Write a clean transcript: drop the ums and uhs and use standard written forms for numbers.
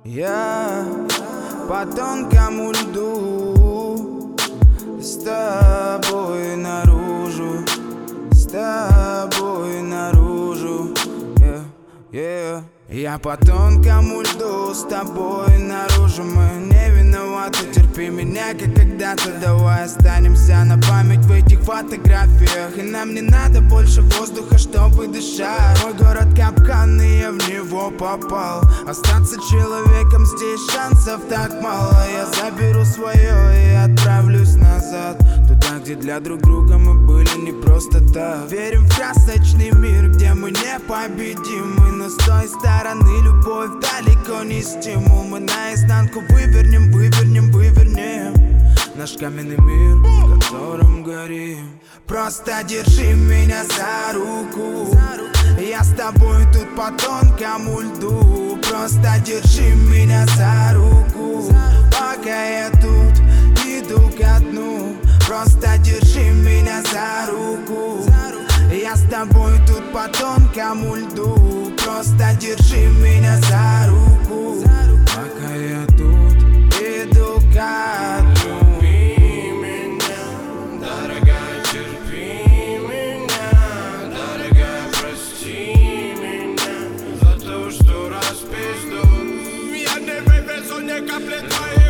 Я по тонкому льду, с тобой наружу, с тобой наружу, Я по тонкому льду, с тобой наружу. Мы не виноваты, терпи меня, как когда-то. Давай останемся на память в этих фотографиях. И нам не надо больше воздуха, чтобы дышать. Мой город капкан, и я в него попал. Остаться человеком здесь шансов так мало. Я заберу свое и отправлюсь назад, туда, где для друг друга мы были не просто так. Верим в красочный мир, где мы непобедимы, но с той стороны любовь далеко не стимул. Мы наизнанку вывернем наш каменный мир, в котором горим. Просто держи меня за руку, я с тобой тут по тонкому льду. Просто держи меня за руку, пока я тут иду ко дну. Просто держи меня за руку, я с тобой тут по тонкому льду. Просто держи меня за руку, пока я тут иду ко дну. Терпи меня, дорогая, терпи меня, дорогая, прости меня за то, что распизду. Я не вывезу ни капли твоей